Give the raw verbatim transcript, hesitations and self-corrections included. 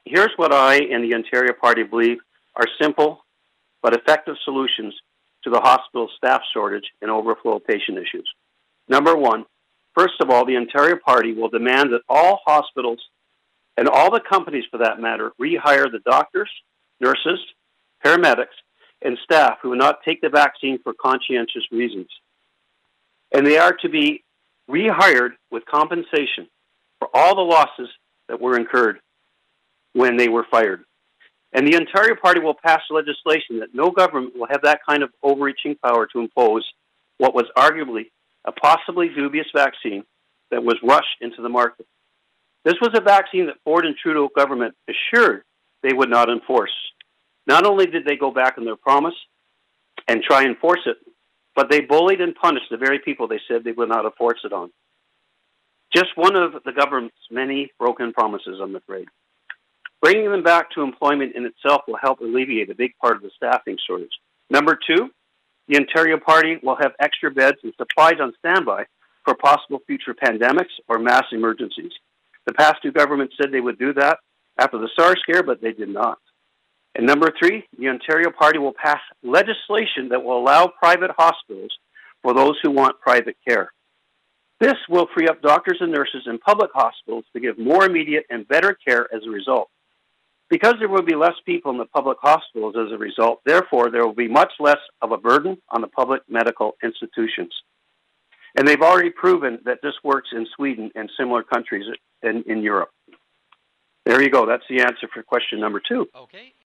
here's what I and the Ontario Party believe are simple but effective solutions to the hospital staff shortage and overflow patient issues. Number one, first of all, the Ontario Party will demand that all hospitals and all the companies, for that matter, rehire the doctors, nurses, paramedics, and staff who will not take the vaccine for conscientious reasons. And they are to be rehired with compensation for all the losses that were incurred when they were fired. And the Ontario Party will pass legislation that no government will have that kind of overreaching power to impose what was arguably a possibly dubious vaccine that was rushed into the market. This was a vaccine that Ford and Trudeau government assured they would not enforce. Not only did they go back on their promise and try and enforce it, but they bullied and punished the very people they said they would not enforce it on. Just one of the government's many broken promises, I'm afraid. Bringing them back to employment in itself will help alleviate a big part of the staffing shortage. Number two, the Ontario Party will have extra beds and supplies on standby for possible future pandemics or mass emergencies. The past two governments said they would do that after the SARS scare, but they did not. And number three, the Ontario Party will pass legislation that will allow private hospitals for those who want private care. This will free up doctors and nurses in public hospitals to give more immediate and better care as a result. Because there will be less people in the public hospitals as a result, therefore there will be much less of a burden on the public medical institutions. And they've already proven that this works in Sweden and similar countries in, in Europe. There you go. That's the answer for question number two. Okay.